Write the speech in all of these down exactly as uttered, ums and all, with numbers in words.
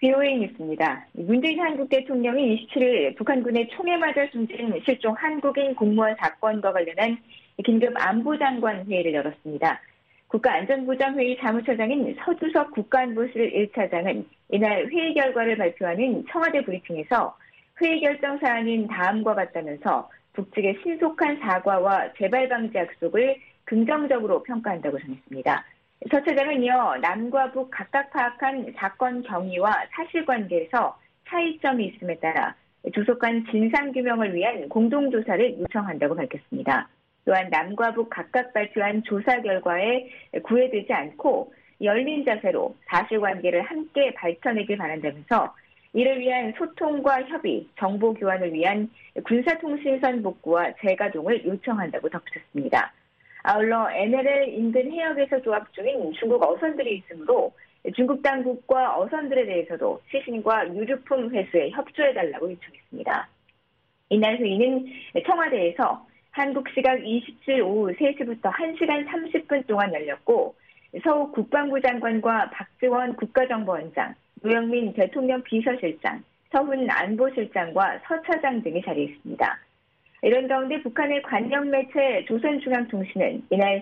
비오에이 뉴스입니다. 문재인 한국 대통령이 이십칠일 북한군의 총에 맞아 숨진 실종 한국인 공무원 사건과 관련한 긴급 안보장관 회의를 열었습니다. 국가안전보장회의 사무처장인 서주석 국가안보실 일 차장은 이날 회의 결과를 발표하는 청와대 브리핑에서 회의 결정 사안은 다음과 같다면서 북측의 신속한 사과와 재발 방지 약속을 긍정적으로 평가한다고 전했습니다. 서 차장은 이어 남과 북 각각 파악한 사건 경위와 사실관계에서 차이점이 있음에 따라 조속한 진상규명을 위한 공동조사를 요청한다고 밝혔습니다. 또한 남과 북 각각 발표한 조사 결과에 구애되지 않고 열린 자세로 사실관계를 함께 밝혀내길 바란다면서 이를 위한 소통과 협의, 정보 교환을 위한 군사통신선 복구와 재가동을 요청한다고 덧붙였습니다. 아울러 엔엘엘 인근 해역에서 조업 중인 중국 어선들이 있으므로 중국 당국과 어선들에 대해서도 시신과 유류품 회수에 협조해달라고 요청했습니다. 이날 회의는 청와대에서 한국 시각 이십칠 오후 세 시부터 한 시간 삼십 분 동안 열렸고 서욱 국방부 장관과 박지원 국가정보원장, 노영민 대통령 비서실장, 서훈 안보실장과 서 차장 등이 자리했습니다. 이런 가운데 북한의 관영 매체 조선중앙통신은 이날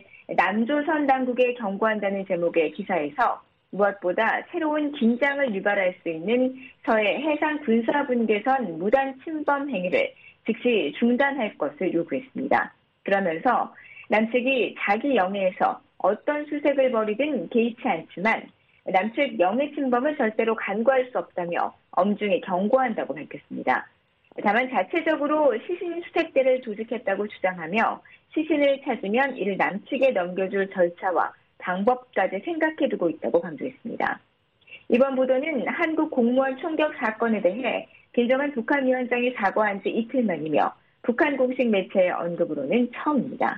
남조선 당국에 경고한다는 제목의 기사에서 무엇보다 새로운 긴장을 유발할 수 있는 서해 해상 군사분계선 무단 침범 행위를 즉시 중단할 것을 요구했습니다. 그러면서 남측이 자기 영해에서 어떤 수색을 벌이든 개의치 않지만 남측 영해 침범은 절대로 간과할 수 없다며 엄중히 경고한다고 밝혔습니다. 다만 자체적으로 시신 수색대를 조직했다고 주장하며 시신을 찾으면 이를 남측에 넘겨줄 절차와 방법까지 생각해두고 있다고 강조했습니다. 이번 보도는 한국 공무원 총격 사건에 대해 김정은 북한 위원장이 사과한 지 이틀 만이며 북한 공식 매체의 언급으로는 처음입니다.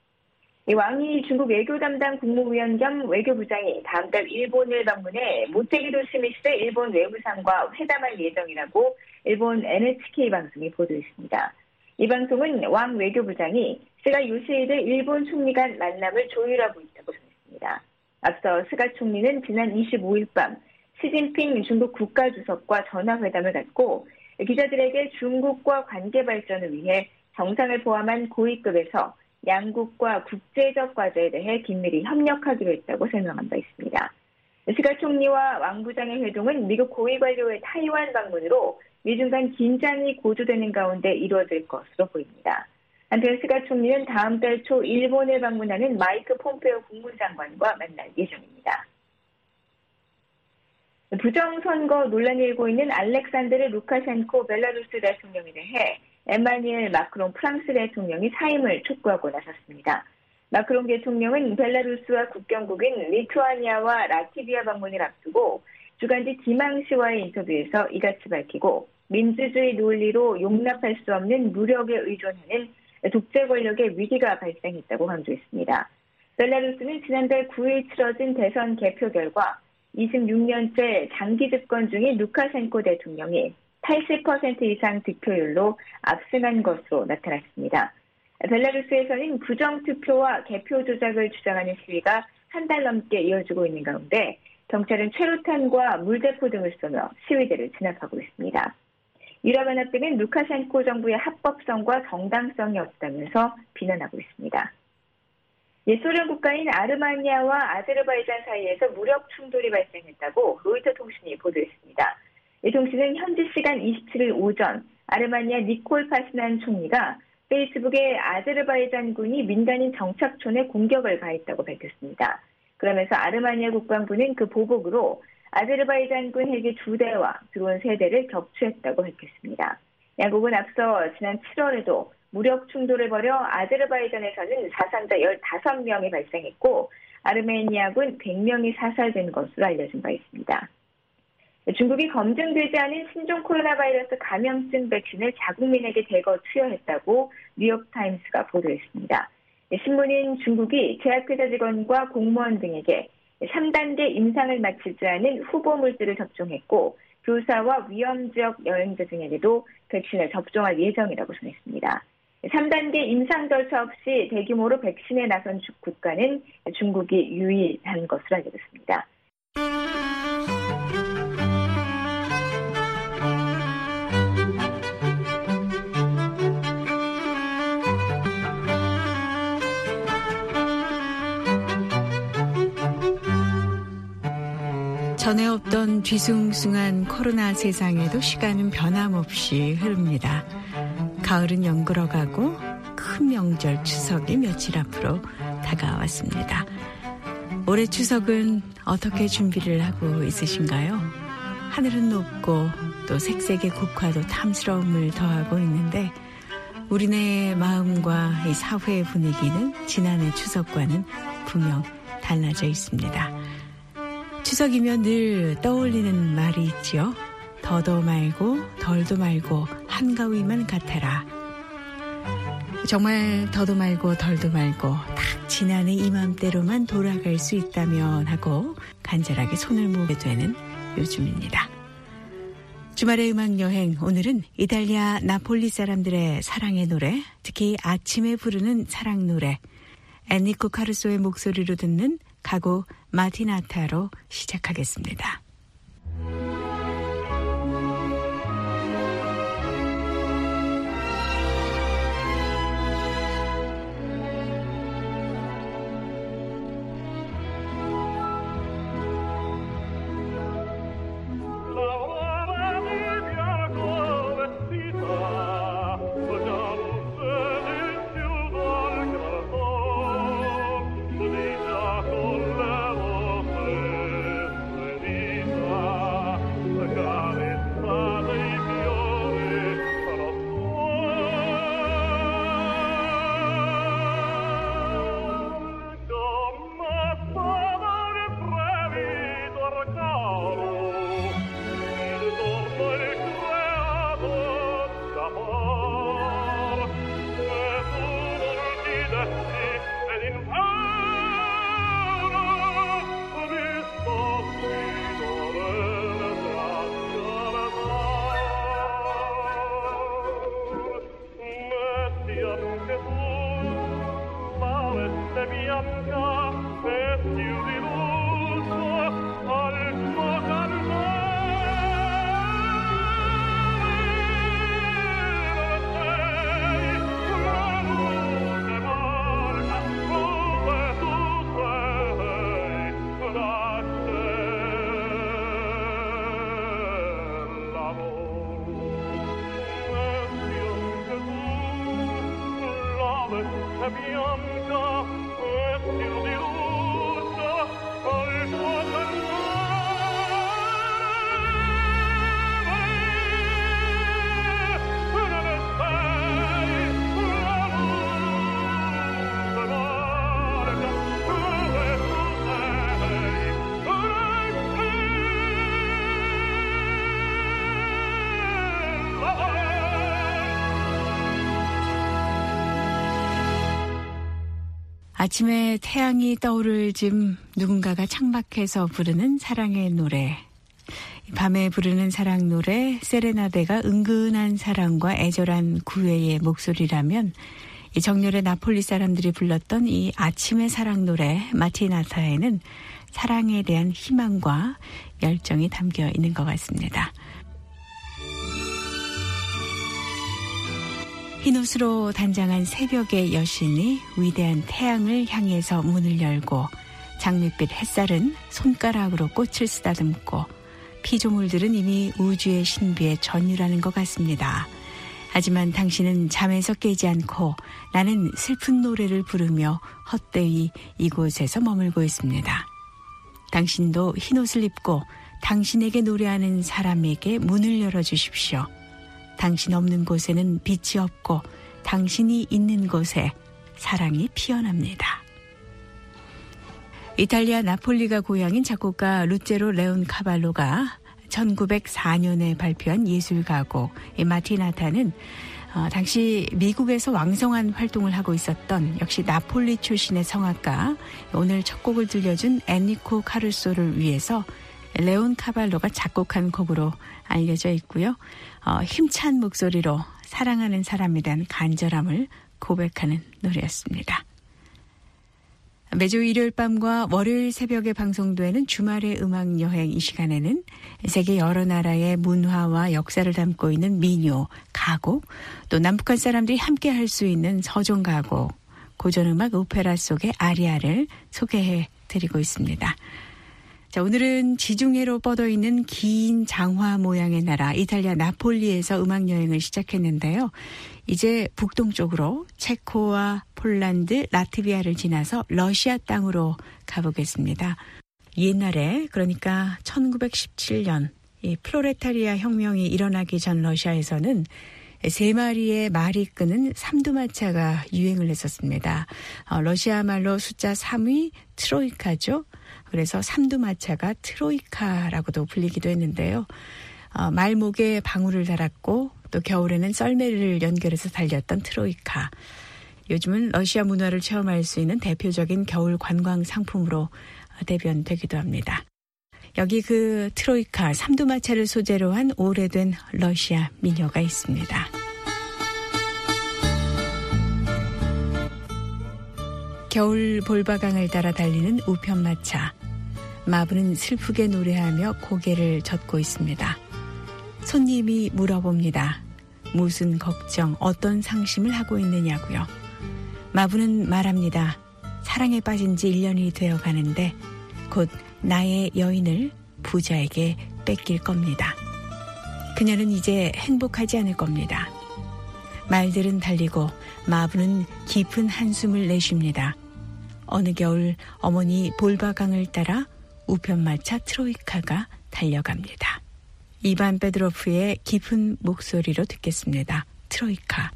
왕이 중국 외교 담당 국무위원 겸 외교부장이 다음 달 일본을 방문해 모테기 도시미스의 일본 외무상과 회담할 예정이라고 일본 엔에이치케이 방송이 보도했습니다. 이 방송은 왕 외교부장이 스가 요시히데 일본 총리 간 만남을 조율하고 있다고 전했습니다. 앞서 스가 총리는 지난 이십오일 밤 시진핑 중국 국가주석과 전화회담을 갖고 기자들에게 중국과 관계 발전을 위해 정상을 포함한 고위급에서 양국과 국제적 과제에 대해 긴밀히 협력하기로 했다고 설명한 바 있습니다. 스가 총리와 왕 부장의 회동은 미국 고위 관료의 타이완 방문으로 미중 간 긴장이 고조되는 가운데 이루어질 것으로 보입니다. 한편 스가 총리는 다음 달 초 일본을 방문하는 마이크 폼페오 국무장관과 만날 예정입니다. 부정선거 논란이 일고 있는 알렉산드르 루카셴코 벨라루스 대통령에 대해 에마뉘엘 마크롱 프랑스 대통령이 사임을 촉구하고 나섰습니다. 마크롱 대통령은 벨라루스와 국경국인 리투아니아와 라트비아 방문을 앞두고 주간지 디망시와의 인터뷰에서 이같이 밝히고 민주주의 논리로 용납할 수 없는 무력에 의존하는 독재 권력의 위기가 발생했다고 강조했습니다. 벨라루스는 지난달 구일 치러진 대선 개표 결과 이십육 년째 장기 집권 중인 루카셴코 대통령이 팔십 퍼센트 이상 득표율로 압승한 것으로 나타났습니다. 벨라루스에서는 부정투표와 개표 조작을 주장하는 시위가 한 달 넘게 이어지고 있는 가운데 경찰은 최루탄과 물대포 등을 쏘며 시위대를 진압하고 있습니다. 유럽연합 등은 루카셴코 정부의 합법성과 정당성이 없다면서 비난하고 있습니다. 옛소련 국가인 아르마니아와 아제르바이잔 사이에서 무력 충돌이 발생했다고 로이터 통신이 보도했습니다. 이 통신은 현지 시간 이십칠일 오전 아르마니아 니콜 파시난 총리가 페이스북에 아제르바이잔군이 민간인 정착촌에 공격을 가했다고 밝혔습니다. 그러면서 아르마니아 국방부는 그 보복으로 아제르바이잔군 헬기 두 대와 드론 세 대를 격추했다고 밝혔습니다. 양국은 앞서 지난 칠월에도 무력 충돌을 벌여 아제르바이잔에서는 사상자 열다섯 명이 발생했고 아르메니아군 백 명이 사살된 것으로 알려진 바 있습니다. 중국이 검증되지 않은 신종 코로나 바이러스 감염증 백신을 자국민에게 대거 투여했다고 뉴욕타임스가 보도했습니다. 신문인 중국이 제약회사 직원과 공무원 등에게 삼 단계 임상을 마치지 않은 후보 물질을 접종했고 교사와 위험지역 여행자 등에게도 백신을 접종할 예정이라고 전했습니다. 삼 단계 임상 절차 없이 대규모로 백신에 나선 국가는 중국이 유일한 것으로 알려졌습니다. 전에 없던 뒤숭숭한 코로나 세상에도 시간은 변함없이 흐릅니다. 가을은 연그러가고 큰 명절 추석이 며칠 앞으로 다가왔습니다. 올해 추석은 어떻게 준비를 하고 있으신가요? 하늘은 높고 또 색색의 국화도 탐스러움을 더하고 있는데 우리네 마음과 이 사회의 분위기는 지난해 추석과는 분명 달라져 있습니다. 추석이면 늘 떠올리는 말이 있지요. 더도 말고 덜도 말고 한가위만 같아라. 정말 더도 말고 덜도 말고 딱 지난해 이맘때로만 돌아갈 수 있다면 하고 간절하게 손을 모으게 되는 요즘입니다. 주말의 음악여행, 오늘은 이탈리아 나폴리 사람들의 사랑의 노래, 특히 아침에 부르는 사랑 노래, 엔리코 카루소의 목소리로 듣는 가곡 마티나타로 시작하겠습니다. 아침에 태양이 떠오를 즈음 누군가가 창밖에서 부르는 사랑의 노래. 밤에 부르는 사랑 노래 세레나데가 은근한 사랑과 애절한 구애의 목소리라면 이 정열의 나폴리 사람들이 불렀던 이 아침의 사랑 노래 마티나타에는 사랑에 대한 희망과 열정이 담겨 있는 것 같습니다. 흰옷으로 단장한 새벽의 여신이 위대한 태양을 향해서 문을 열고 장밋빛 햇살은 손가락으로 꽃을 쓰다듬고 피조물들은 이미 우주의 신비에 전율하는 것 같습니다. 하지만 당신은 잠에서 깨지 않고 나는 슬픈 노래를 부르며 헛되이 이곳에서 머물고 있습니다. 당신도 흰옷을 입고 당신에게 노래하는 사람에게 문을 열어주십시오. 당신 없는 곳에는 빛이 없고 당신이 있는 곳에 사랑이 피어납니다. 이탈리아 나폴리가 고향인 작곡가 루체로 레온 카발로가 천구백사 년에 발표한 예술가곡 마티나타는 어, 당시 미국에서 왕성한 활동을 하고 있었던 역시 나폴리 출신의 성악가, 오늘 첫 곡을 들려준 엔리코 카루소를 위해서 레온 카발로가 작곡한 곡으로 알려져 있고요. 어, 힘찬 목소리로 사랑하는 사람에 대한 간절함을 고백하는 노래였습니다. 매주 일요일 밤과 월요일 새벽에 방송되는 주말의 음악여행, 이 시간에는 세계 여러 나라의 문화와 역사를 담고 있는 민요, 가곡, 또 남북한 사람들이 함께 할 수 있는 자, 오늘은 지중해로 뻗어있는 긴 장화 모양의 나라 이탈리아 나폴리에서 음악여행을 시작했는데요. 이제 북동쪽으로 체코와 폴란드, 라트비아를 지나서 러시아 땅으로 가보겠습니다. 옛날에 그러니까 천구백십칠 년 이 플로레타리아 혁명이 일어나기 전 러시아에서는 세 마리의 말이 끄는 삼두마차가 유행을 했었습니다. 어, 러시아 말로 숫자 삼이 트로이카죠. 그래서 삼두마차가 트로이카라고도 불리기도 했는데요. 어, 말목에 방울을 달았고 또 겨울에는 썰매를 연결해서 달렸던 트로이카. 요즘은 러시아 문화를 체험할 수 있는 대표적인 겨울 관광 상품으로 대변되기도 합니다. 여기 그 트로이카 삼두마차를 소재로 한 오래된 러시아 민요가 있습니다. 겨울 볼바강을 따라 달리는 우편마차. 마부는 슬프게 노래하며 고개를 젓고 있습니다. 손님이 물어봅니다. 무슨 걱정, 어떤 상심을 하고 있느냐고요. 마부는 말합니다. 사랑에 빠진 지 일 년이 되어 가는데 곧 나의 여인을 부자에게 뺏길 겁니다. 그녀는 이제 행복하지 않을 겁니다. 말들은 달리고 마부는 깊은 한숨을 내쉽니다. 어느 겨울 어머니 볼바강을 따라 우편마차 트로이카가 달려갑니다. 이반 베드로프의 깊은 목소리로 듣겠습니다. 트로이카.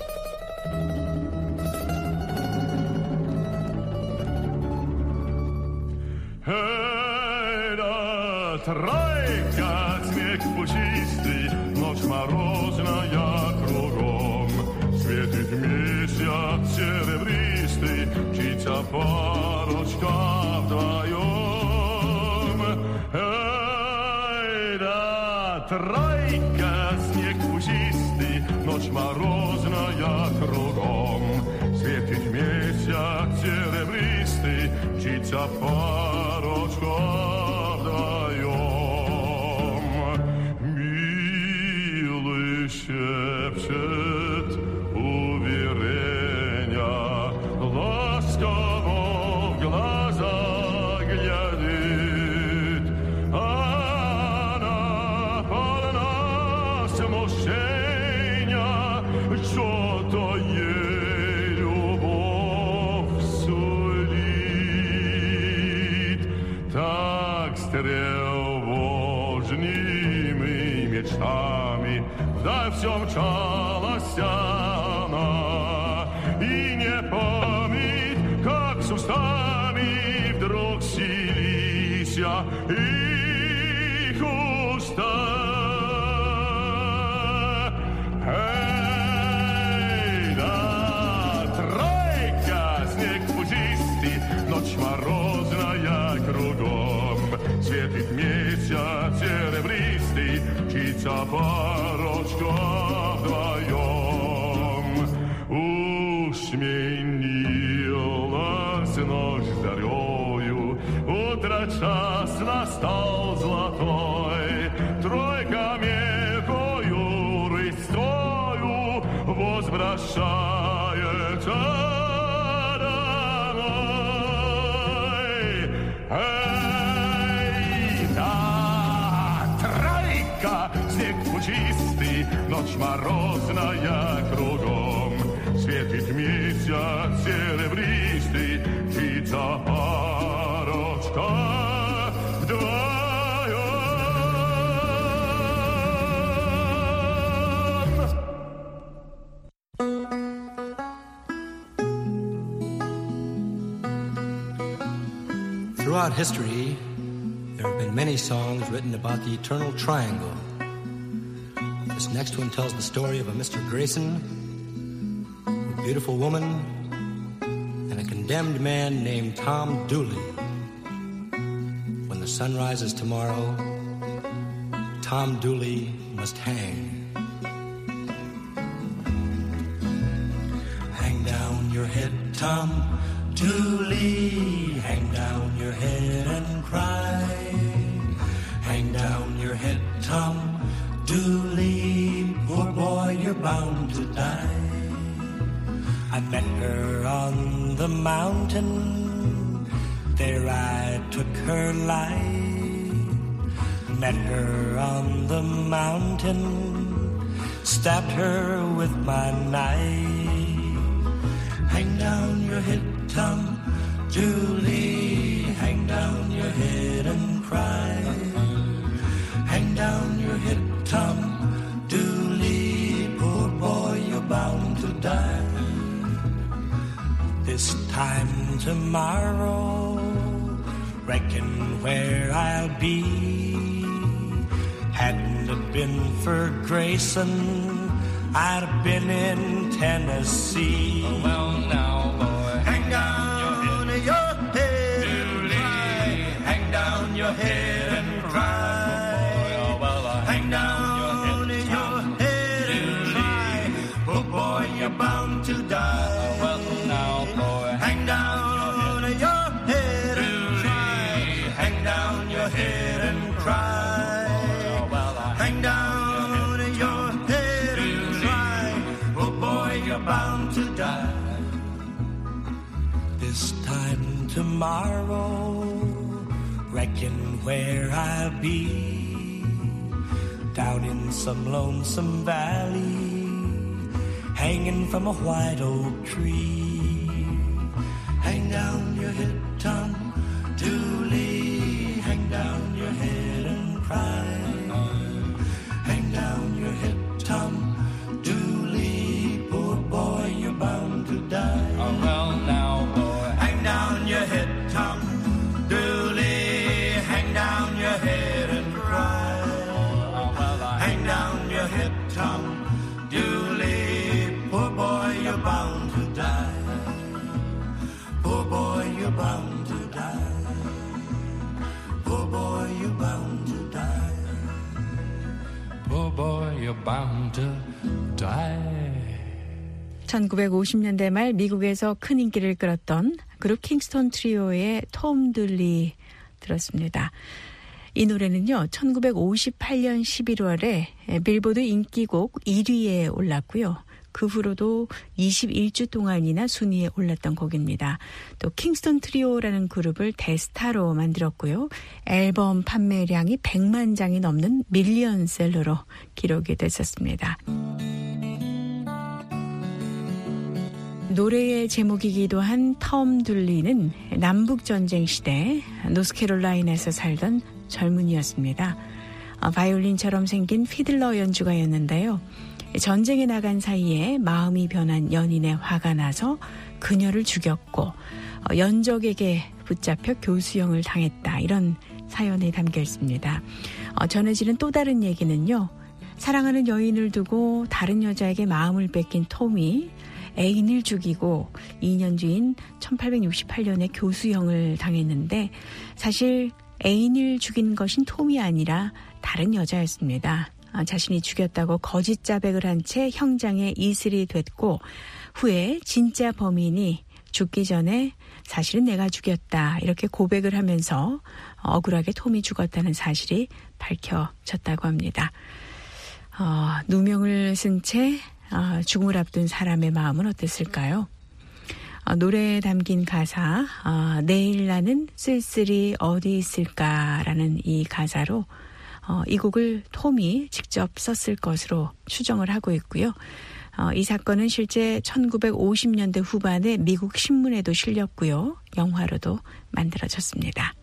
Тройка, снег пушистый, ночь морозная кругом. Светит месяц серебристый, птица парочка вдвоем. Эй, да, тройка, снег пушистый, ночь морозная кругом. Светит месяц серебристый, птица парочка. Шепчет уверения, ласково в глаза глядит. Она полна смущения, что-то ей любовь сулит. Так с тревожными мечтами да все мчалась она, и не помнит, как с устами вдруг селись их уста. Эй, да, тройка, снег пушистый, ночь морозная кругом, светит месяц серебристый, птица парочка вдвоем. Усменилась ночь зарею, утро час настал золотой, тройка мелкою рысцою возвращается домой. Эй, да, тройка, снег пушистый, ночь морозная кругом, светит месяц серебристый, птица парочка вдвоем. Throughout history, there have been many songs written about the eternal triangle. This next one tells the story of a Mister Grayson, a beautiful woman, and a condemned man named Tom Dooley. When the sun rises tomorrow, Tom Dooley must hang. Hang down your head, Tom Dooley, hang down your head and cry. Hang down your head, Tom Dooley, poor boy, you're bound to die. I met her on the mountain, there I took her life. met her on the mountain, stabbed her with my knife. Hang down your head, Tom Dooley, hang down your head and cry. Hang down your head, Tom Dooley, poor boy, you're bound to die. This time tomorrow, reckon where I'll be. Hadn't it been for Grayson, I'd have been in Tennessee. Oh, well, now, boy, hang down your head, your head Dooley, hang down your head and cry. Oh, well, uh, hang down your head and cry. Oh, boy, you're bound to die. oh, well, now, boy, Hang down your head and cry. Hang down your head and cry. oh, well, uh, Hang down your head and cry. Oh boy, you're bound to die. This time tomorrow, reckon where I'll be. Down in some lonesome valley, hanging from a white oak tree. Hang down your head, Tom Dooley, hang down your head and cry. Hang down your head, Tom Dooley, poor boy, you're bound to die. oh, well, now, boy, Hang down your head, Tom Dooley, hang down your head and cry. oh, well, uh, Hang down your head, Tom Dooley, poor boy, you're bound to die. Poor boy, you're bound to die. Poor boy, you're bound to die. poor boy, you're bound to die. 천구백오십 년대 말 미국에서 큰 인기를 끌었던 그룹 킹스턴 트리오의 톰 둘리 들었습니다. 이 노래는요, 천구백오십팔 년 십일월에 빌보드 인기곡 일 위에 올랐고요. 그 후로도 이십일 주 동안이나 순위에 올랐던 곡입니다. 또 킹스턴 트리오라는 그룹을 대스타로 만들었고요. 앨범 판매량이 백만 장이 넘는 밀리언셀러로 기록이 됐었습니다. 노래의 제목이기도 한 톰 둘리는 남북전쟁 시대 노스캐롤라이나에서 살던 젊은이였습니다. 바이올린처럼 생긴 피들러 연주가였는데요. 전쟁에 나간 사이에 마음이 변한 연인의 화가 나서 그녀를 죽였고 연적에게 붙잡혀 교수형을 당했다. 이런 사연이 담겨 있습니다. 전해지는 또 다른 얘기는요. 사랑하는 여인을 두고 다른 여자에게 마음을 뺏긴 톰이 애인을 죽이고 이 년 뒤인 천팔백육십팔 년에 교수형을 당했는데 사실 애인을 죽인 것인 톰이 아니라 다른 여자였습니다. 자신이 죽였다고 거짓 자백을 한 채 형장에 이슬이 됐고 후에 진짜 범인이 죽기 전에 사실은 내가 죽였다 이렇게 고백을 하면서 억울하게 톰이 죽었다는 사실이 밝혀졌다고 합니다. 어, 누명을 쓴 채 어, 죽음을 앞둔 사람의 마음은 어땠을까요? 어, 노래에 담긴 가사 어, 내일 나는 쓸쓸히 어디 있을까라는 이 가사로 어, 이 곡을 톰이 직접 썼을 것으로 추정을 하고 있고요. 어, 이 사건은 실제 천구백오십 년대 후반에 미국 신문에도 실렸고요. 영화로도 만들어졌습니다.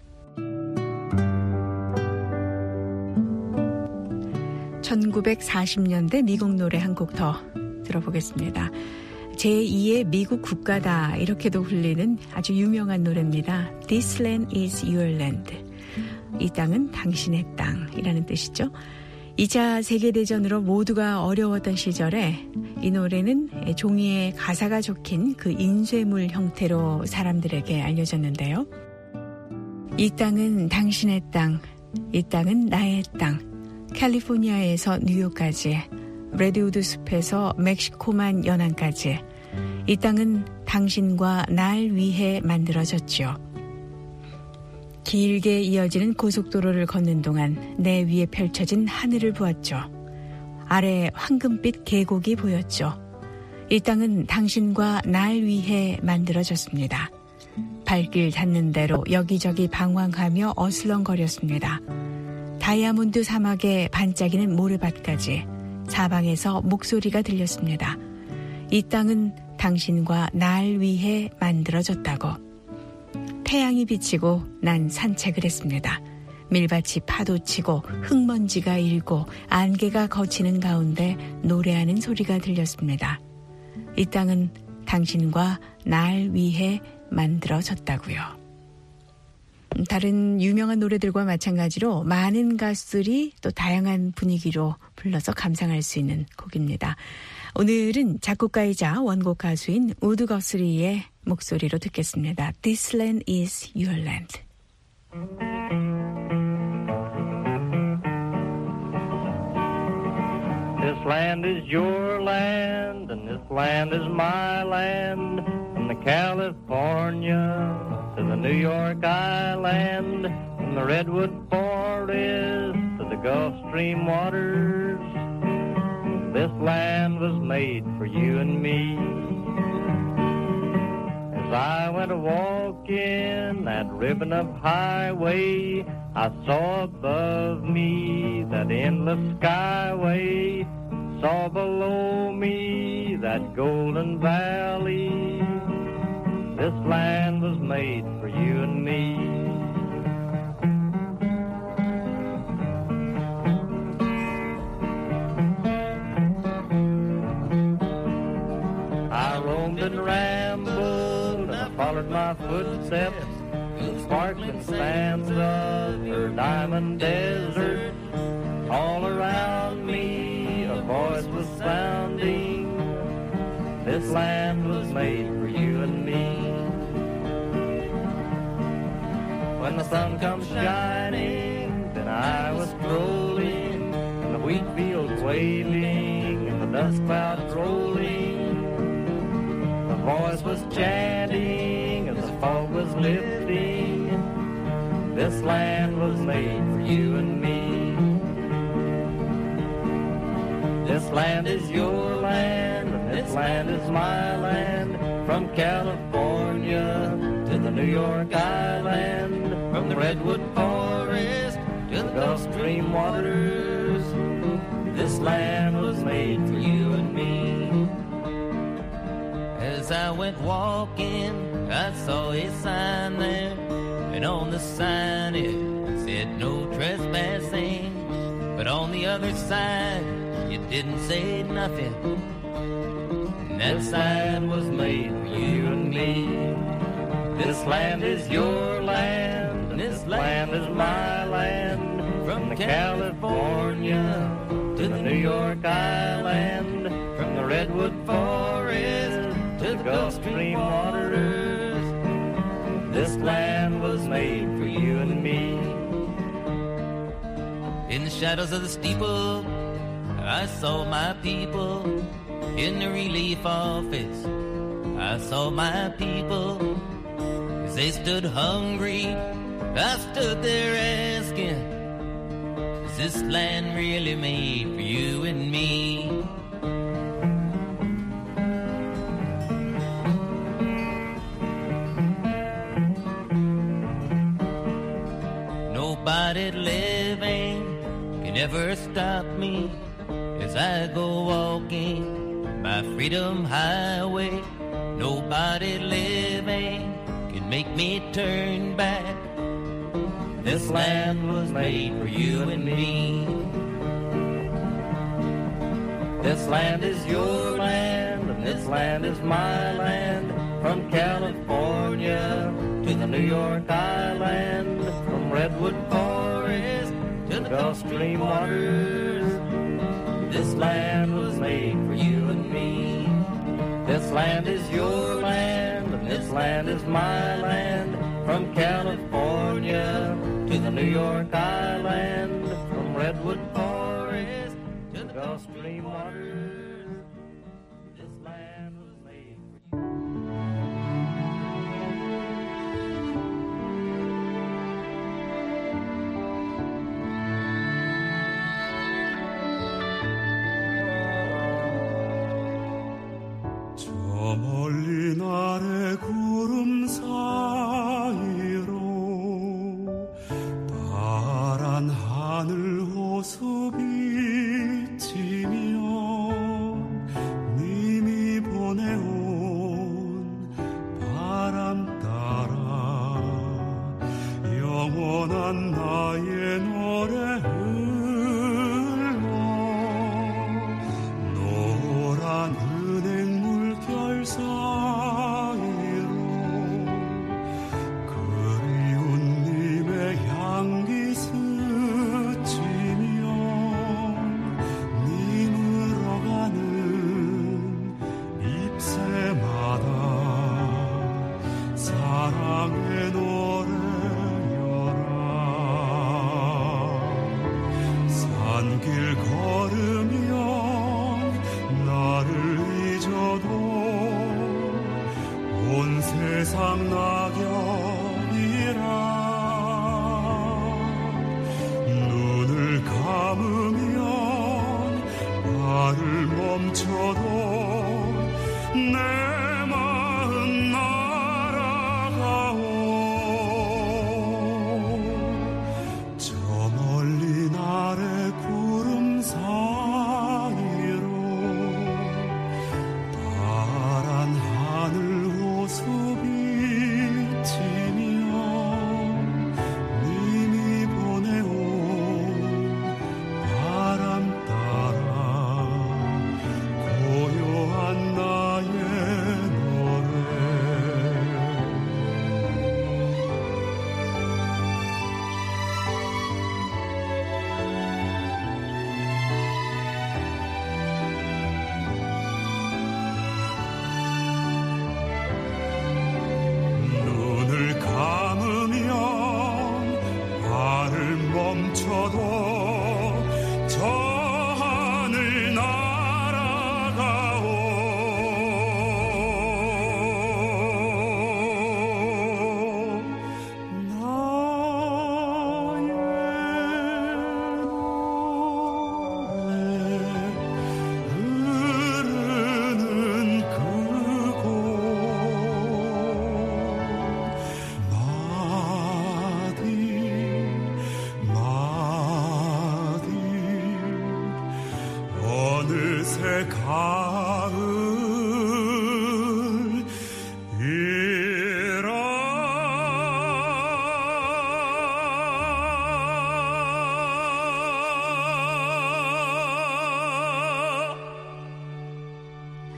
천구백사십 년대 미국 노래 한 곡 더 들어보겠습니다. 제이의 미국 국가다 이렇게도 불리는 아주 유명한 노래입니다. This land is your land. 이 땅은 당신의 땅이라는 뜻이죠. 이 차 세계대전으로 모두가 어려웠던 시절에 이 노래는 종이에 가사가 적힌 그 인쇄물 형태로 사람들에게 알려졌는데요. 이 땅은 당신의 땅, 이 땅은 나의 땅. 캘리포니아에서 뉴욕까지, 레드우드 숲에서 멕시코만 연안까지 이 땅은 당신과 날 위해 만들어졌죠. 길게 이어지는 고속도로를 걷는 동안 내 위에 펼쳐진 하늘을 보았죠. 아래 황금빛 계곡이 보였죠. 이 땅은 당신과 날 위해 만들어졌습니다. 발길 닿는 대로 여기저기 방황하며 어슬렁거렸습니다. 다이아몬드 사막의 반짝이는 모래밭까지 사방에서 목소리가 들렸습니다. 이 땅은 당신과 날 위해 만들어졌다고. 태양이 비치고 난 산책을 했습니다. 밀밭이 파도치고 흙먼지가 일고 안개가 거치는 가운데 노래하는 소리가 들렸습니다. 이 땅은 당신과 날 위해 만들어졌다고요. 다른 유명한 노래들과 마찬가지로 많은 가수들이 또 다양한 분위기로 불러서 감상할 수 있는 곡입니다. 오늘은 작곡가이자 원곡 가수인 우드 거스리의 목소리로 듣겠습니다. This land is your land. This land is your land, and this land is my land. From the California to the New York Island, from the Redwood Forest to the Gulf Stream waters, this land was made for you and me. As I went a-walking that ribbon of highway, I saw above me that endless skyway, saw below me that golden valley. This land was made for you and me. I roamed and rambled, and I followed my footsteps through the sparkling sands of her diamond desert. All around me a voice was sounding, this land was made for you and me. When the sun comes shining, then I was strolling, and the wheat fields wailing, and the dust clouds rolling. The voice was chanting, and the fog was lifting, this land was made for you and me. This land is your land, and this land is my land. From California to the New York Island, from the Redwood Forest to the Gulf Stream waters, this land was made for you and me. As I went walking, I saw a sign there, and on the sign it said no trespassing. But on the other side, it didn't say nothing. And that sign was made for you and me. This land is your land, and this land is my land. From California to the New York Island, from the Redwood Forest to the Gulf Stream waters, this land was made for you and me. In the shadows of the steeple, I saw my people. In the relief office, I saw my people. As they stood hungry, I stood there asking, is this land really made for you and me? Nobody living can ever stop me as I go walking my freedom highway. Nobody living can make me turn back. This land was made for you and me. This land is your land, and this land is my land. From California to the New York Island, from Redwood Forest to the Gulf Stream waters, this land was made for you and me. This land is your land, and this land is my land. From California to the New York Island, from Redwood Forest to the Gulf Stream waters, this land was made for you. 저 멀리 아래 구름 사이로 파란 하늘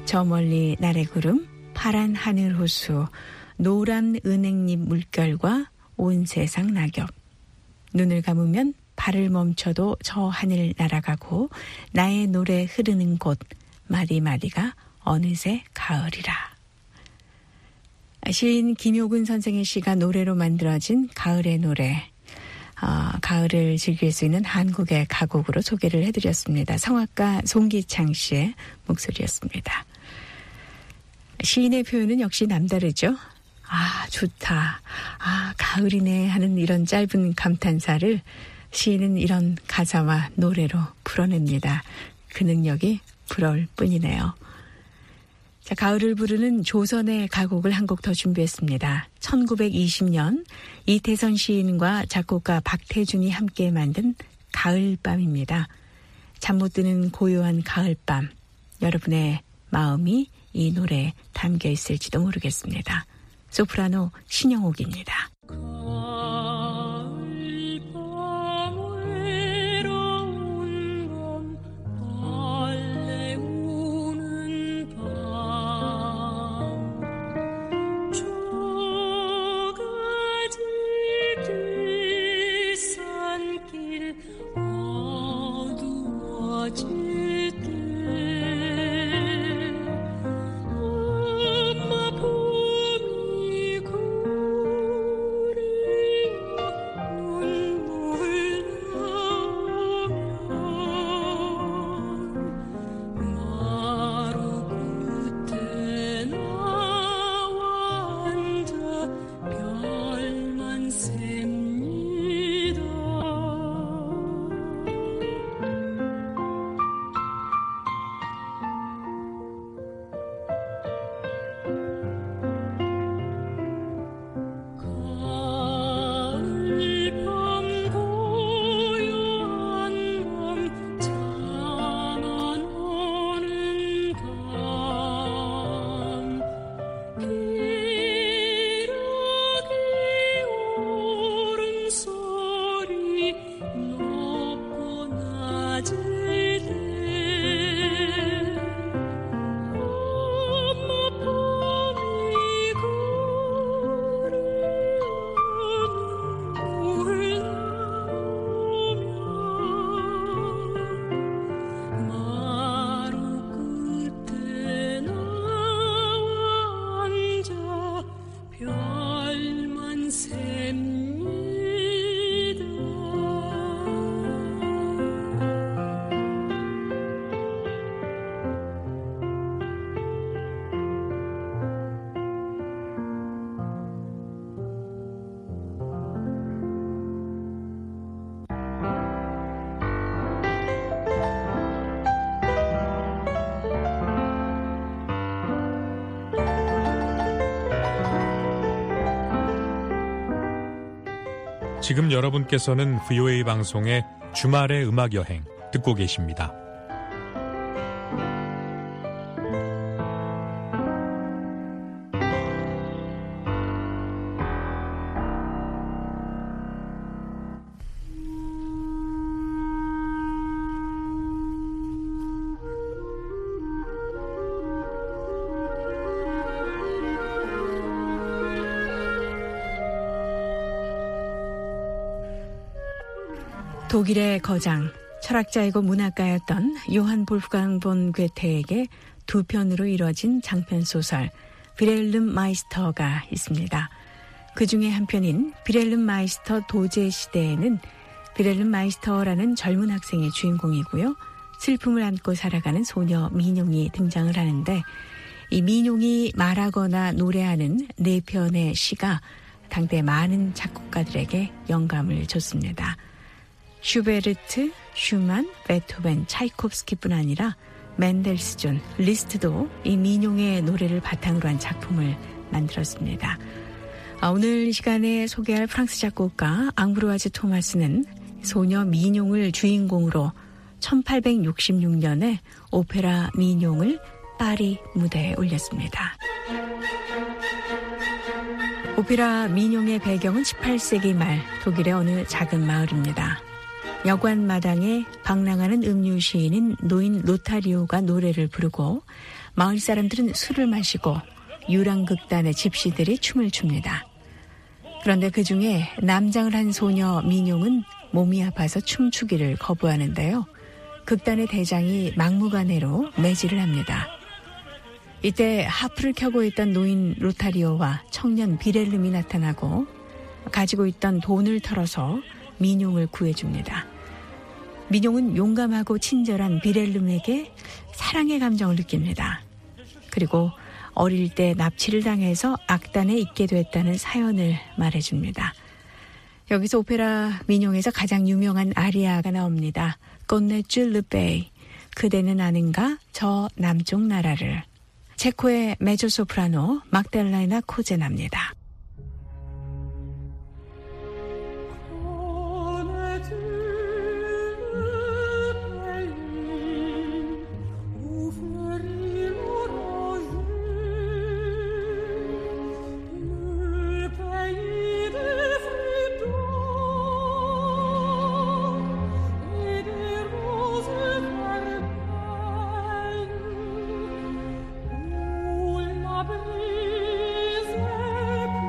저 멀리 날의 구름, 파란 하늘 호수, 노란 은행잎 물결과 온 세상 낙엽. 눈을 감으면 발을 멈춰도 저 하늘 날아가고 나의 노래 흐르는 곳 마디마디가 어느새 가을이라. 시인 김효근 선생의 시가 노래로 만들어진 가을의 노래. 어, 가을을 즐길 수 있는 한국의 가곡으로 소개를 해드렸습니다. 성악가 송기창 씨의 목소리였습니다. 시인의 표현은 역시 남다르죠. 아, 좋다. 아, 가을이네 하는 이런 짧은 감탄사를 시인은 이런 가사와 노래로 풀어냅니다. 그 능력이 부러울 뿐이네요. 자, 가을을 부르는 조선의 가곡을 한 곡 더 준비했습니다. 천구백이십 년 이태선 시인과 작곡가 박태준이 함께 만든 가을밤입니다. 잠 못 드는 고요한 가을밤. 여러분의 마음이 이 노래에 담겨 있을지도 모르겠습니다. 소프라노 신영옥입니다. 지금 여러분께서는 브이오에이 방송의 주말의 음악여행 듣고 계십니다. 독일의 거장, 철학자이고 문학가였던 요한 볼프강 본 괴테에게 두 편으로 이뤄진 장편소설 비렐름 마이스터가 있습니다. 그 중에 한 편인 비렐름 마이스터 도제 시대에는 비렐름 마이스터라는 젊은 학생의 주인공이고요. 슬픔을 안고 살아가는 소녀 민용이 등장을 하는데 이 민용이 말하거나 노래하는 네 편의 시가 당대 많은 작곡가들에게 영감을 줬습니다. 슈베르트, 슈만, 베토벤, 차이콥스키뿐 아니라 맨델스존, 리스트도 이 민용의 노래를 바탕으로 한 작품을 만들었습니다. 오늘 이 시간에 소개할 프랑스 작곡가 앙브로아즈 토마스는 소녀 민용을 주인공으로 천팔백육십육 년에 오페라 민용을 파리 무대에 올렸습니다. 오페라 민용의 배경은 십팔 세기 말 독일의 어느 작은 마을입니다. 여관 마당에 방랑하는 음유 시인인 노인 로타리오가 노래를 부르고 마을 사람들은 술을 마시고 유랑극단의 집시들이 춤을 춥니다. 그런데 그중에 남장을 한 소녀 민용은 몸이 아파서 춤추기를 거부하는데요. 극단의 대장이 막무가내로 매질을 합니다. 이때 하프를 켜고 있던 노인 로타리오와 청년 비렐름이 나타나고 가지고 있던 돈을 털어서 민용을 구해줍니다. 민용은 용감하고 친절한 비렐름에게 사랑의 감정을 느낍니다. 그리고 어릴 때 납치를 당해서 악단에 있게 됐다는 사연을 말해줍니다. 여기서 오페라 민용에서 가장 유명한 아리아가 나옵니다. 꽃네쥬 르베이, 그대는 아는가 저 남쪽 나라를. 체코의 메조소프라노 막달라이나 코제나입니다. La brise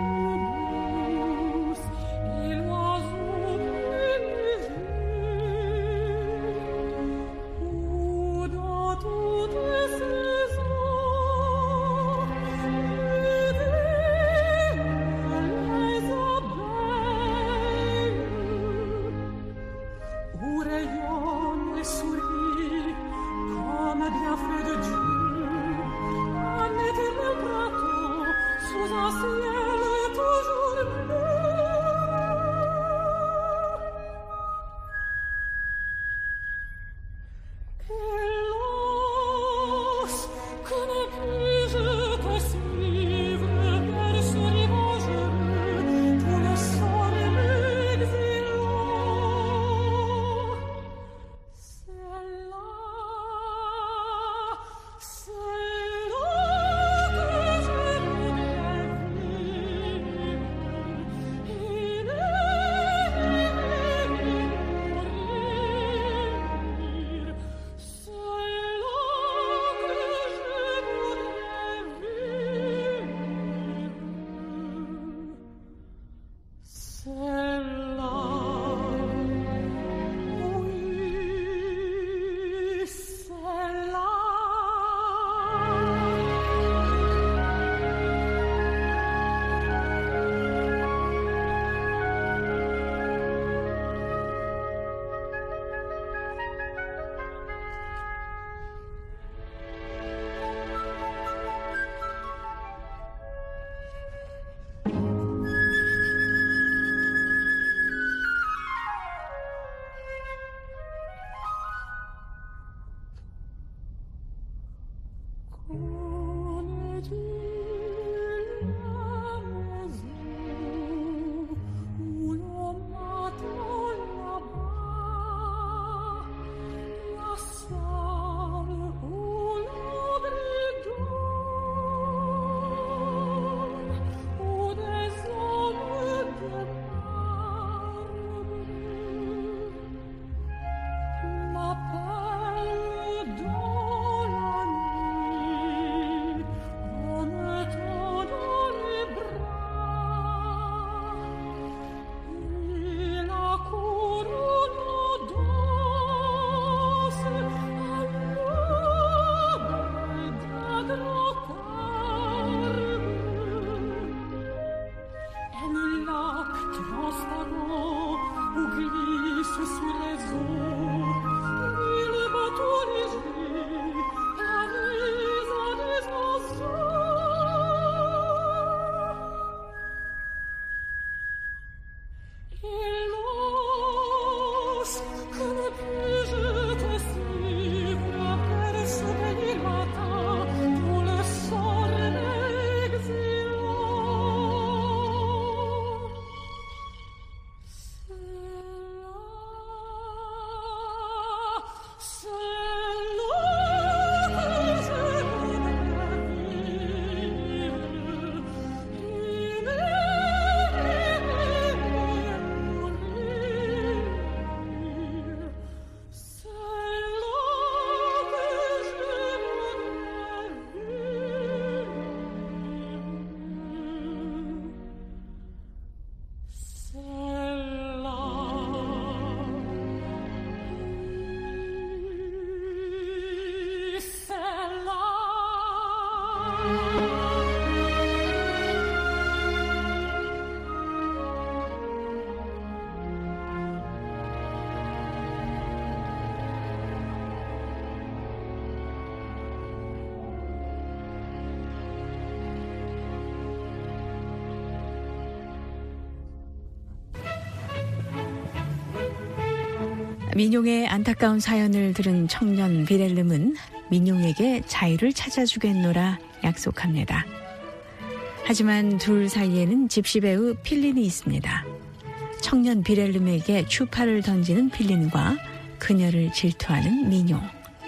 민용의 안타까운 사연을 들은 청년 비렐름은 민용에게 자유를 찾아주겠노라 약속합니다. 하지만 둘 사이에는 집시 배우 필린이 있습니다. 청년 비렐름에게 추파를 던지는 필린과 그녀를 질투하는 민용.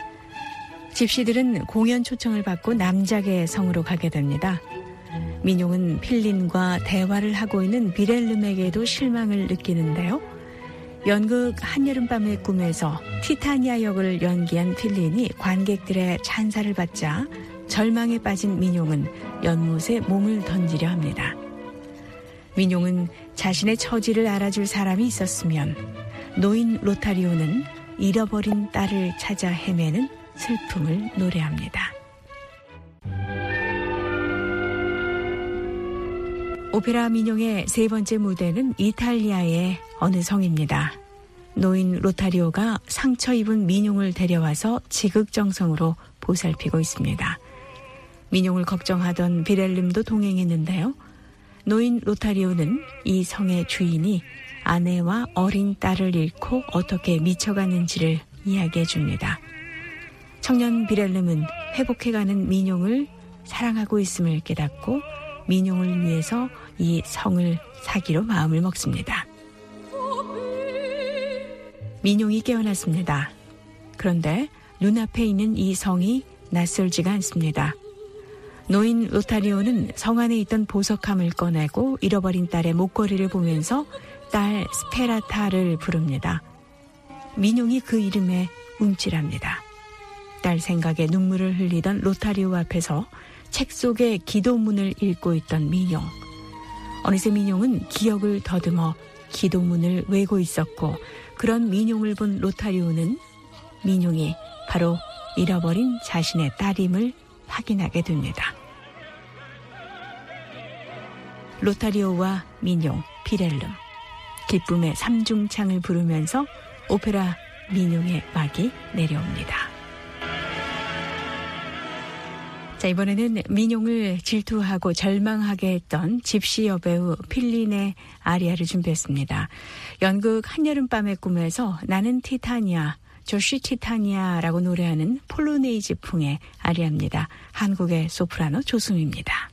집시들은 공연 초청을 받고 남작의 성으로 가게 됩니다. 민용은 필린과 대화를 하고 있는 비렐름에게도 실망을 느끼는데요. 연극 한여름밤의 꿈에서 티타니아 역을 연기한 필린이 관객들의 찬사를 받자 절망에 빠진 민용은 연못에 몸을 던지려 합니다. 민용은 자신의 처지를 알아줄 사람이 있었으면 노인 로타리오는 잃어버린 딸을 찾아 헤매는 슬픔을 노래합니다. 오페라 민용의 세 번째 무대는 이탈리아의 어느 성입니다. 노인 로타리오가 상처 입은 민용을 데려와서 지극정성으로 보살피고 있습니다. 민용을 걱정하던 비렐름도 동행했는데요. 노인 로타리오는 이 성의 주인이 아내와 어린 딸을 잃고 어떻게 미쳐갔는지를 이야기해 줍니다. 청년 비렐름은 회복해가는 민용을 사랑하고 있음을 깨닫고 민용을 위해서 이 성을 사기로 마음을 먹습니다. 민용이 깨어났습니다. 그런데 눈앞에 있는 이 성이 낯설지가 않습니다. 노인 로타리오는 성 안에 있던 보석함을 꺼내고 잃어버린 딸의 목걸이를 보면서 딸 스페라타를 부릅니다. 민용이 그 이름에 움찔합니다. 딸 생각에 눈물을 흘리던 로타리오 앞에서 책 속의 기도문을 읽고 있던 민용. 어느새 민용은 기억을 더듬어 기도문을 외고 있었고 그런 민용을 본 로타리오는 민용이 바로 잃어버린 자신의 딸임을 확인하게 됩니다. 로타리오와 민용, 비렐름, 기쁨의 삼중창을 부르면서 오페라 민용의 막이 내려옵니다. 자, 이번에는 민용을 질투하고 절망하게 했던 집시 여배우 필린의 아리아를 준비했습니다. 연극 한여름밤의 꿈에서 나는 티타니아, 조시 티타니아라고 노래하는 폴로네이즈풍의 아리아입니다. 한국의 소프라노 조수미입니다.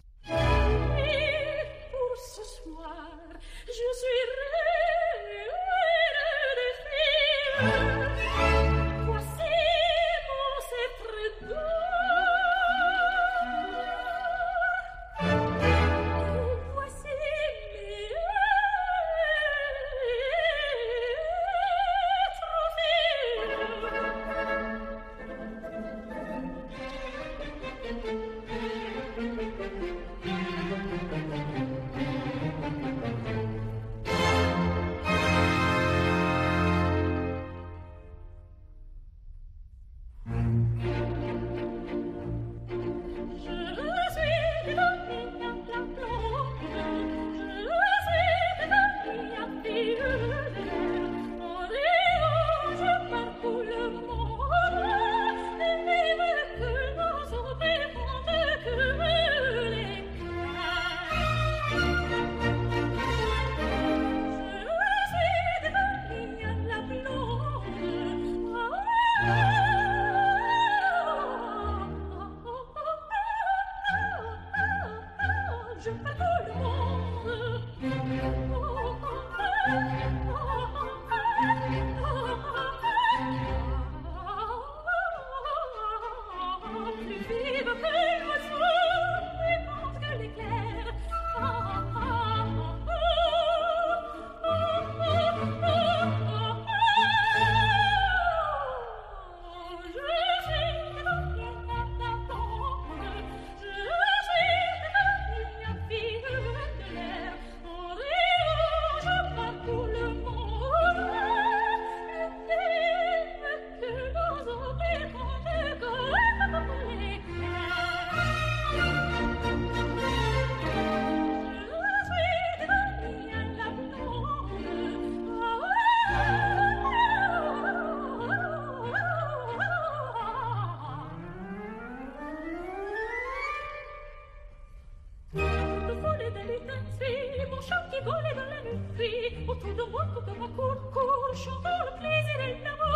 Autour de moi, tout comme un court, court, chantant le plaisir et l'amour.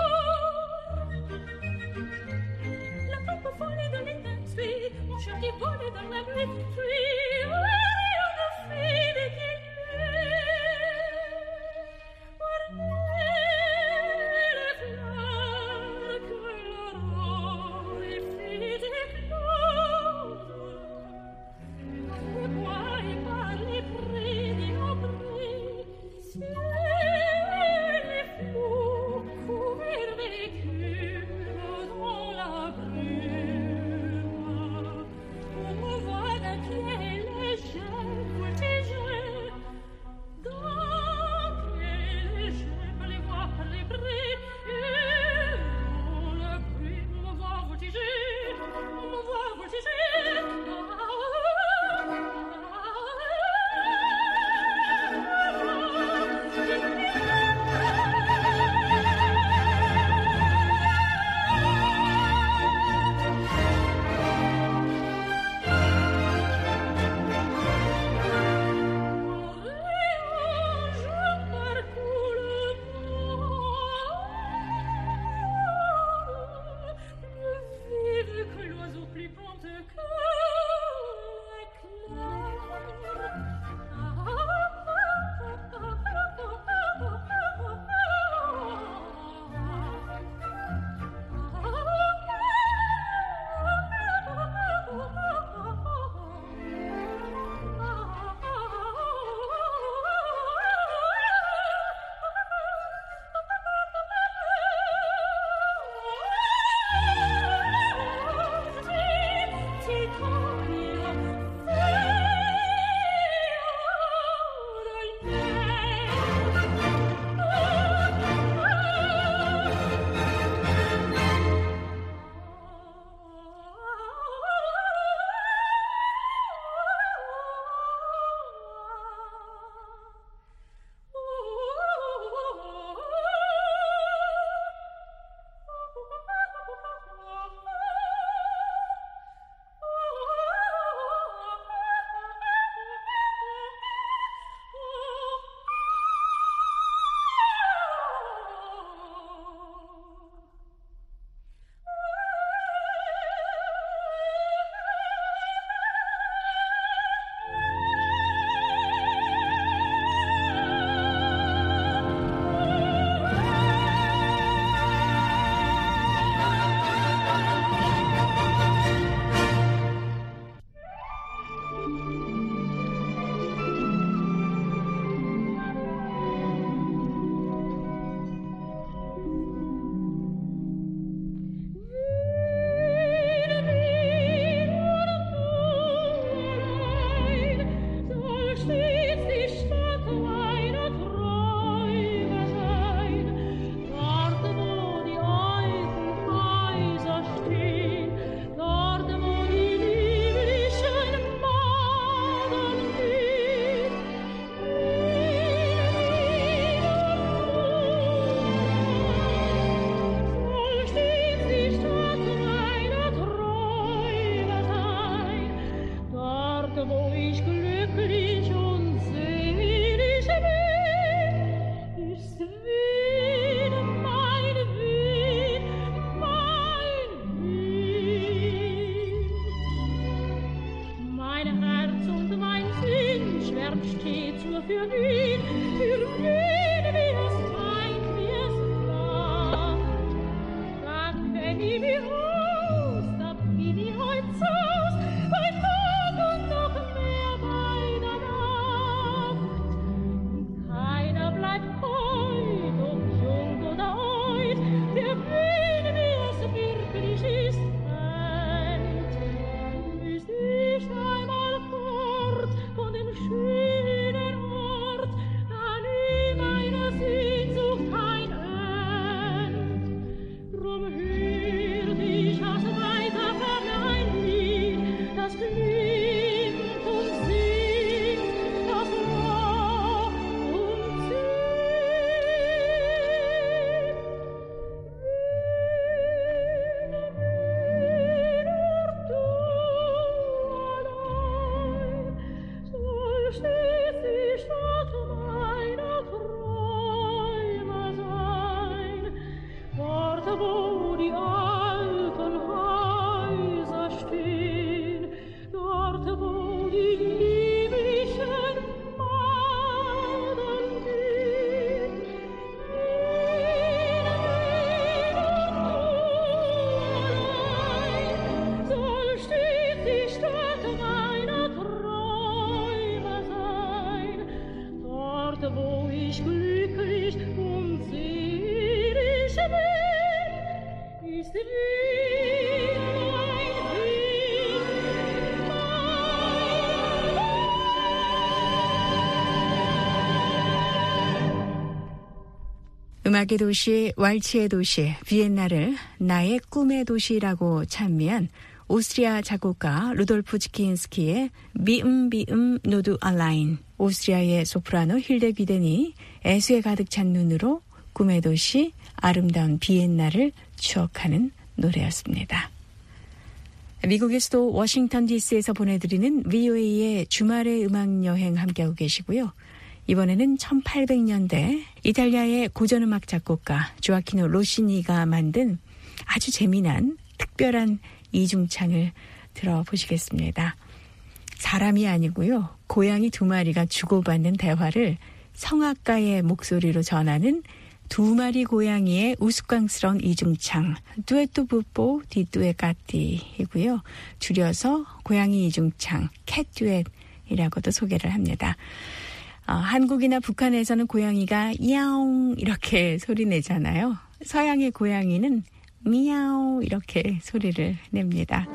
음악의 도시, 왈츠의 도시, 비엔나를 나의 꿈의 도시라고 찬미한 오스트리아 작곡가 루돌프 지킨스키의 비음 비음 노두 알라인, 오스트리아의 소프라노 힐데 귀덴이 애수에 가득 찬 눈으로 꿈의 도시, 아름다운 비엔나를 추억하는 노래였습니다. 미국의 수도 워싱턴 디씨에서 보내드리는 브이오에이의 주말의 음악여행 함께하고 계시고요. 이번에는 천팔백 년대 이탈리아의 고전음악 작곡가 조아키노 로시니가 만든 아주 재미난 특별한 이중창을 들어보시겠습니다. 사람이 아니고요. 고양이 두 마리가 주고받는 대화를 성악가의 목소리로 전하는 두 마리 고양이의 우스꽝스러운 이중창, 듀에토 부뽀 디뚜에 까띠이고요. 줄여서 고양이 이중창, 캣듀엣이라고도 소개를 합니다. 어, 한국이나 북한에서는 고양이가 야옹 이렇게 소리 내잖아요. 서양의 고양이는 미야오 이렇게 소리를 냅니다.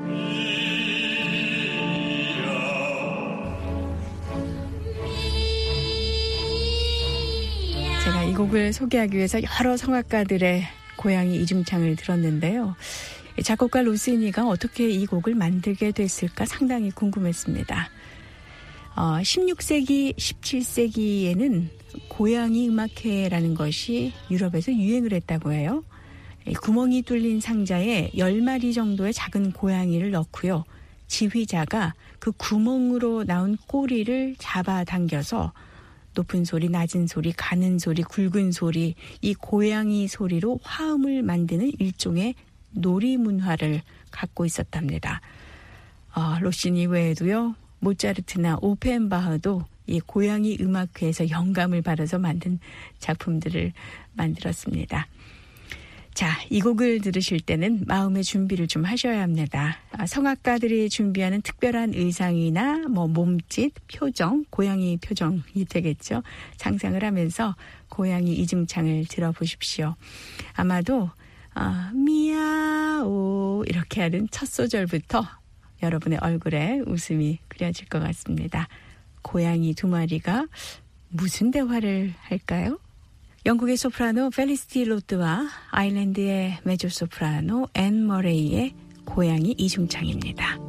제가 이 곡을 소개하기 위해서 여러 성악가들의 고양이 이중창을 들었는데요. 작곡가 로시니가 어떻게 이 곡을 만들게 됐을까 상당히 궁금했습니다. 어, 십육 세기, 십칠 세기에는 고양이 음악회라는 것이 유럽에서 유행을 했다고 해요. 구멍이 뚫린 상자에 열 마리 정도의 작은 고양이를 넣고요. 지휘자가 그 구멍으로 나온 꼬리를 잡아당겨서 높은 소리, 낮은 소리, 가는 소리, 굵은 소리, 이 고양이 소리로 화음을 만드는 일종의 놀이문화를 갖고 있었답니다. 어, 로시니 외에도요. 모차르트나 오펜바흐도 이 고양이 음악회에서 영감을 받아서 만든 작품들을 만들었습니다. 자, 이 곡을 들으실 때는 마음의 준비를 좀 하셔야 합니다. 성악가들이 준비하는 특별한 의상이나 뭐 몸짓, 표정, 고양이 표정이 되겠죠. 상상을 하면서 고양이 이중창을 들어보십시오. 아마도 아, 미야오 이렇게 하는 첫 소절부터 여러분의 얼굴에 웃음이 그려질 것 같습니다. 고양이 두 마리가 무슨 대화를 할까요? 영국의 소프라노 펠리시티 로트와 아일랜드의 메조소프라노 앤 머레이의 고양이 이중창입니다.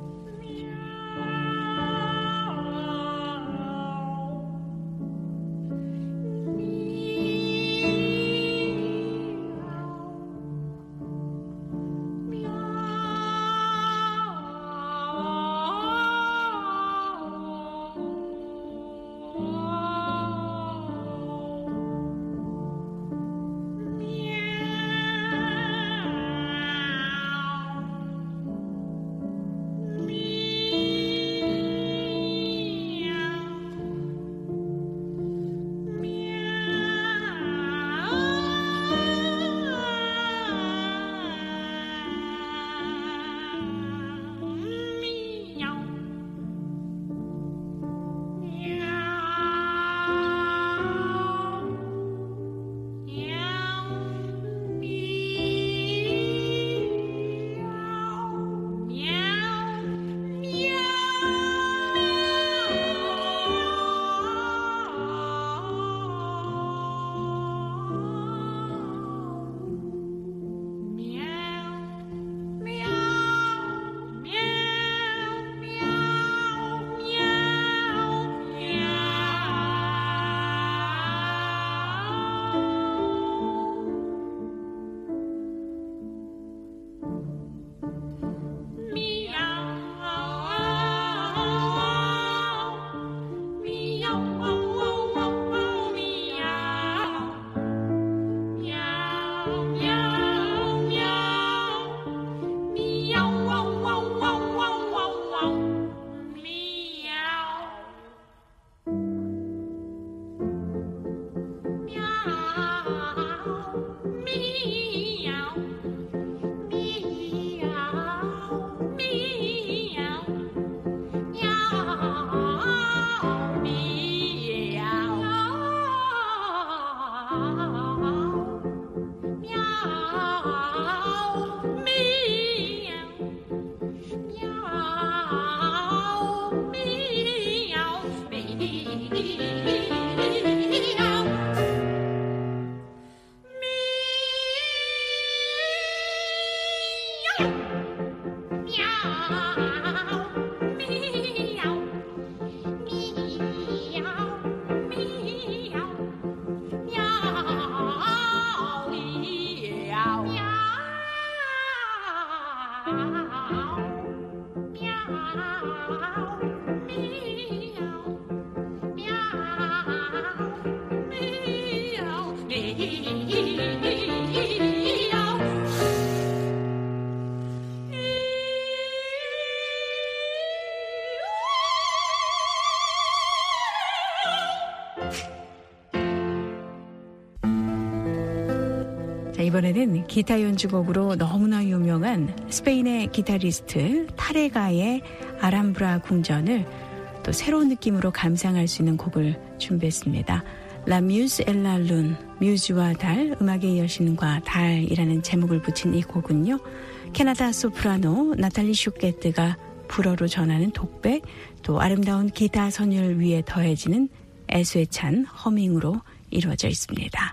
이번에는 기타 연주곡으로 너무나 유명한 스페인의 기타리스트 타레가의 아람브라 궁전을 또 새로운 느낌으로 감상할 수 있는 곡을 준비했습니다. La Muse et la Lune, 뮤즈와 달, 음악의 여신과 달이라는 제목을 붙인 이 곡은요. 캐나다 소프라노 나탈리 슈케트가 불어로 전하는 독백, 또 아름다운 기타 선율 위에 더해지는 애수에 찬 허밍으로 이루어져 있습니다.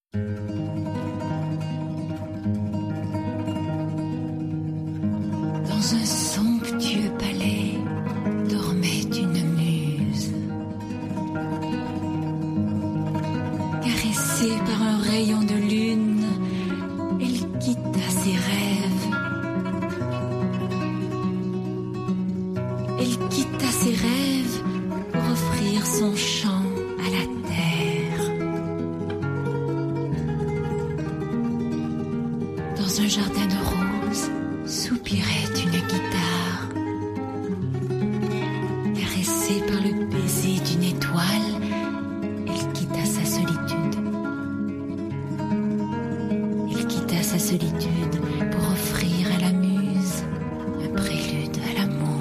Dans un somptueux palais dormait une muse. Caressée par un rayon de lune, elle quitta ses rêves. Elle quitta ses rêves pour offrir son chant à la terre. Dans un jardin de roses, soupirait une guitare. Caressée par le baiser d'une étoile, elle quitta sa solitude. Elle quitta sa solitude pour offrir à la muse un prélude à l'amour.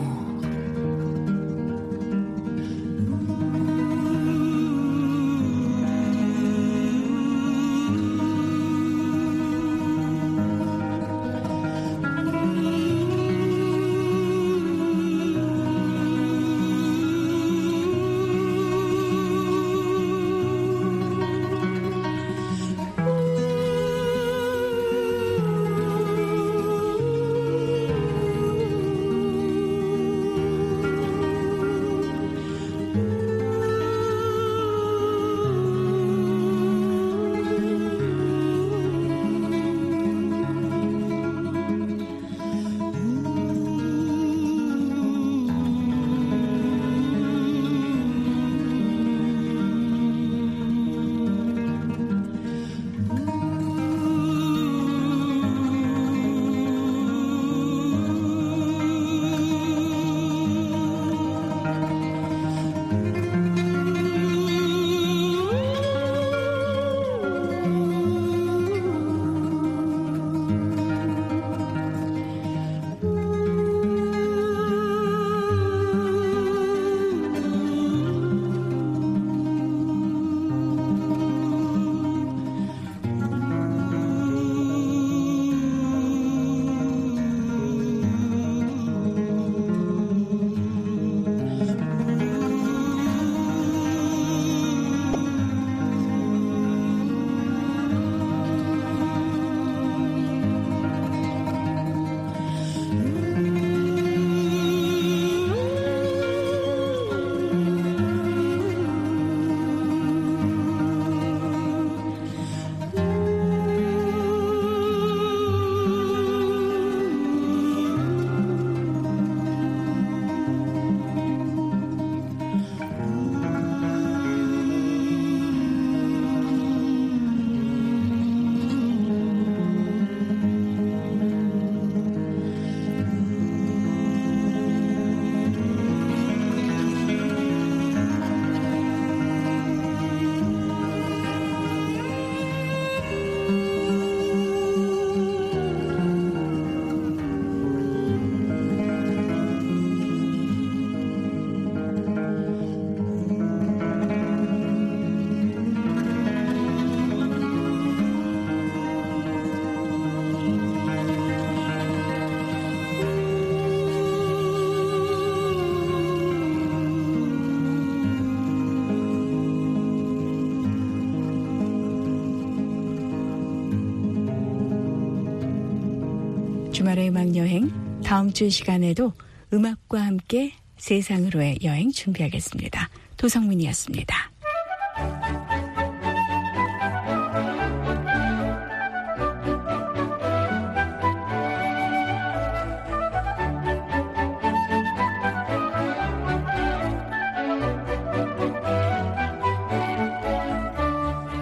주말의 음악여행, 다음 주 시간에도 음악과 함께 세상으로의 여행 준비하겠습니다. 도성민이었습니다.